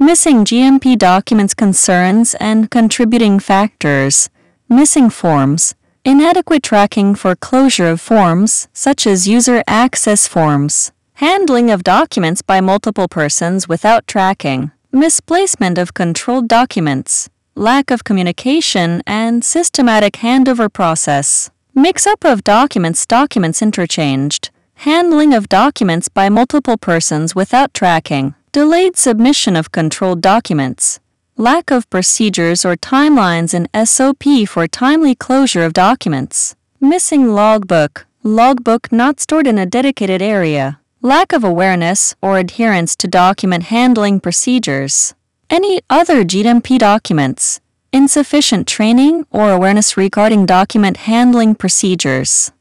Missing GMP documents concerns and contributing factors. Missing forms. Inadequate tracking for closure of forms, such as user access forms. Handling of documents by multiple persons without tracking. Misplacement of controlled documents. Lack of communication and systematic handover process. Mix-up of documents interchanged. Handling of documents by multiple persons without tracking. Delayed submission of controlled documents. Lack of procedures or timelines in SOP for timely closure of documents. Missing logbook. Logbook not stored in a dedicated area. Lack of awareness or adherence to document handling procedures. Any other GMP documents. Insufficient training or awareness regarding document handling procedures.